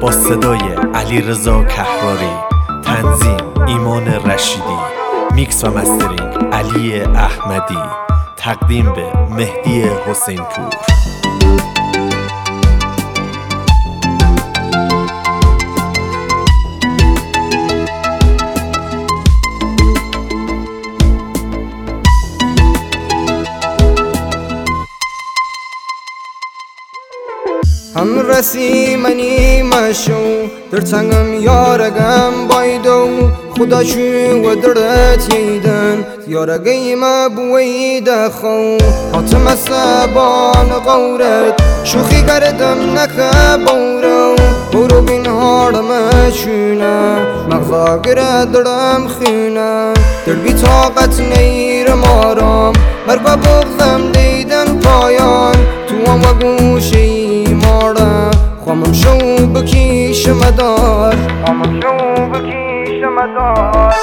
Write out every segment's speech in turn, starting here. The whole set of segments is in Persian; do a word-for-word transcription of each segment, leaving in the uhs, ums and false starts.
با صدای علیرضا کهراری، تنظیم ایمان رشیدی، میکس و مسترینگ علی احمدی، تقدیم به مهدی حسین پور. هم رسی منی مشو در تنگم یارگم بایدو خدا چو و درت ییدن یارگی ما بوید خو حاتم سبان قورت شوخی کردم نکه بورو برو بین هارم چونه مغزا گره درم خونه در بی طاقت نیرم آرام مرگا بغزم دیدن پایان تو هم و گوشی خواهم شو بکیش مدار خواهم شو بکیش مدار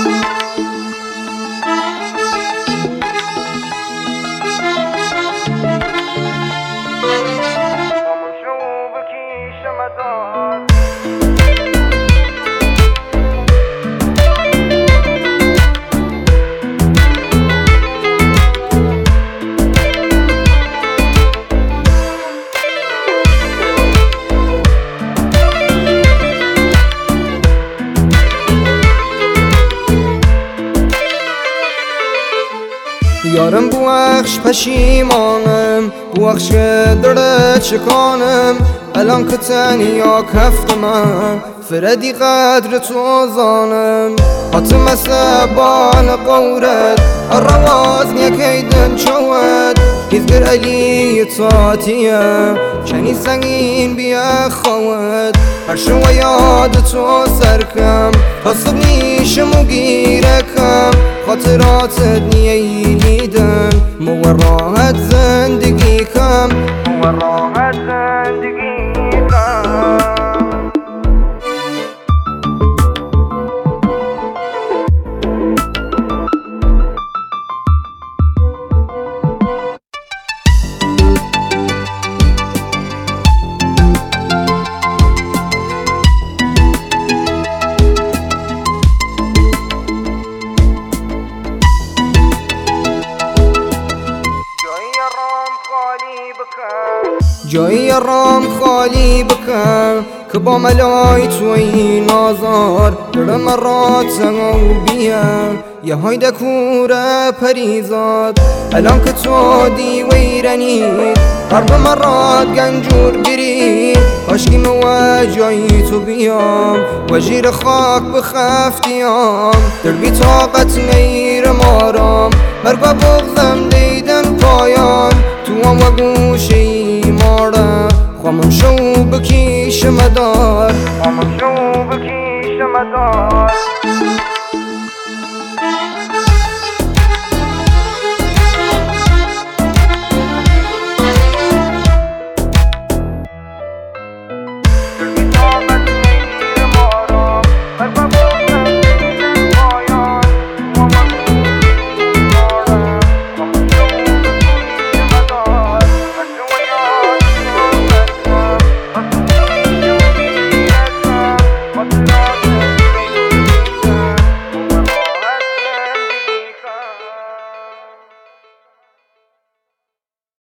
خواهم شو بکیش مدار یارم بوخش پشیمانم بوخش دره چکانم الان که تنیا کفت من فردی قدر تو زانم حاتم سبان قورت الرواز نیکیدن چوت هیزگر علی تاتیه کنی سنگین بیا خوت هر شو یاد تو سرکم تا صبح نیشم و گیرکم خاطراتت نییدن مو راحت زندگی کم مو راحت زندگی کم جایی رام خالی بکن که با ملای توی نازار درم را تنگو بیان یه های دکوره پریزاد الان که تو دیویرنید قرب مراد گنجور گرید کاشکی مو جایی تو بیام و جیر خاک بخفتیام در بی طاقت نیرم آرام مرگا بغزم دیدن پایان تو هم و گوشی خواهم شو بکیش مدار خواهم شو بکیش مدار